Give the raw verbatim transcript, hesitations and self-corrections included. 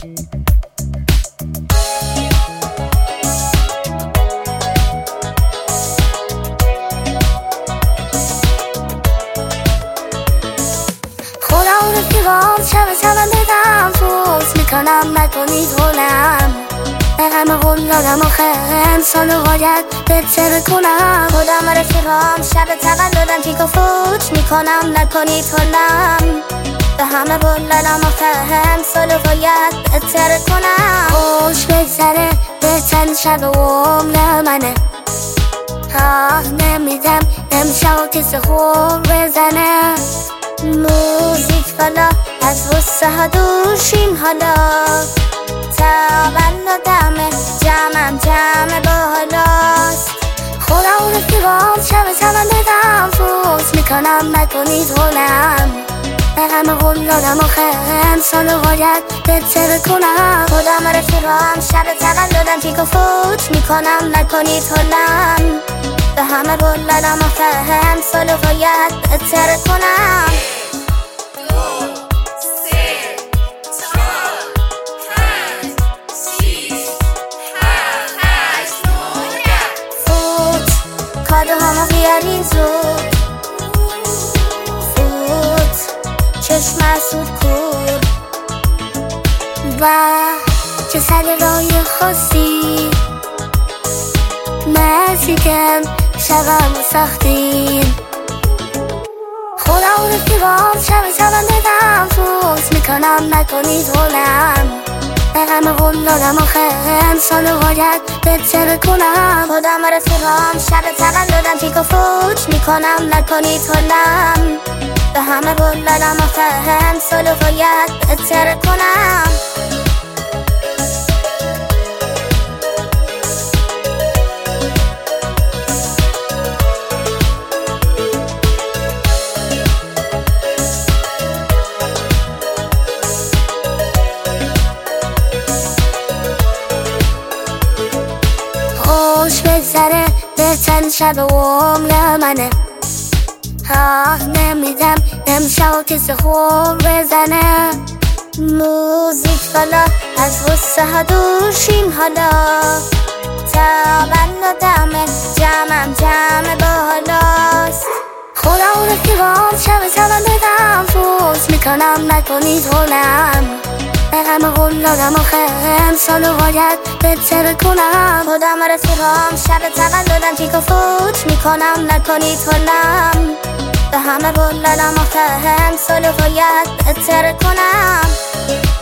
خودم و رفیقام شب شبم بدم فوز میکنم نکنید هولم به غم قول دادم آخه انسانو باید بهتر کنم. خودم و رفیقام شب تولدم تیک و فوت میکنم نکنید هولم به همه قول دادم آخه انسانو باید بهتر کنم. خوش بگذره بهترین شب عمر منه آه نمیدم نمیشه و کسی خوب بزنه. موزیک بالا از غصه ها دوشین حالا تولدمه جمعم جمع بالاست. خودم و رفیقام شب تولدم فوز میکنم نکنید هولم به غم قول دادم آخه انسانو باید بهتر کنم. خودم و رفیقام شب تولدم تیک و فوت میکنم نکنید هولم به همه قول دادم آخه انسانو باید بهتر کنم. کادو همو بیارین زود فوت چشم اسود کور و چه سگ رای خاصی مرسیکم شبم و سختین. خودم و رفیقام شب تولدم فوت میکنم نکنید هولم به غم قول دادم آخه انسانو باید بهتر کنم. خودم و رفیقام شب تولدم تیک و فوت میکنم نکنید هولم به همه قول دادم آخه انسانو باید بهتر کنم. خوش بگذره بهترین شب عمر منه آه نمیدم نمیشه و کسی خوب بزنه. موزیک بالا از غصه ها دوشین حالا تولدمه جمعم جمع بالاست. خودم و رفیقام شب تولدم فوت میکنم نکنید هولم به غم قول دادم آخه انسانو باید بهتر کنم. خودم و رفیقام شب تولدم تیک و فوت میکنم نکنید هولم به همه قول دادم آخه انسانو باید بهتر کنم.